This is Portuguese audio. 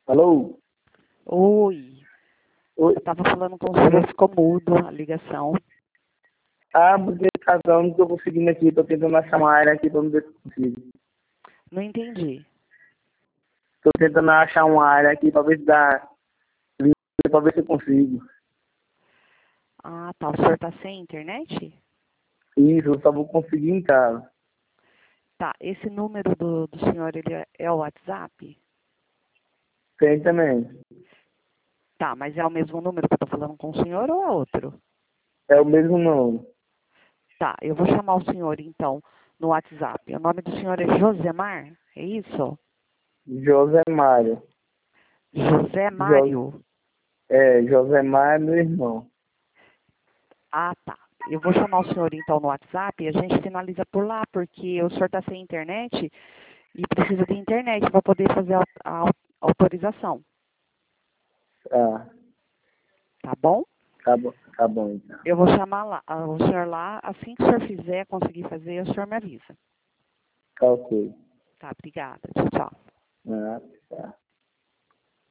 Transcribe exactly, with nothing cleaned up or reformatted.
Alô? Oi, Oi? eu estava falando com o senhor, ficou mudo a ligação. Ah, porque casal, não tô conseguindo aqui, tô tentando achar uma área aqui pra me ver se eu consigo. Não entendi. Tô tentando achar uma área aqui pra ver se dá, pra ver se eu consigo. Ah, tá, o senhor está sem internet? Isso, eu só vou conseguir em casa. Tá, esse número do, do senhor, ele é, é o WhatsApp? Tem também. Tá, mas é o mesmo número que eu estou falando com o senhor ou é outro? É o mesmo nome. Tá, eu vou chamar o senhor, então, no WhatsApp. O nome do senhor é Josemar? É isso? José Mário. José Jo... Mário? É, José Mário, meu irmão. Ah, tá. Eu vou chamar o senhor, então, no WhatsApp e a gente finaliza por lá, porque o senhor está sem internet e precisa de internet para poder fazer a, a autorização. Ah, Tá bom? tá bom, tá bom então. Eu vou chamar lá, ah, o senhor lá, assim que o senhor fizer, conseguir fazer, o senhor me avisa. Tá ok. Tá, obrigada. Tchau, tchau. Ah, tá.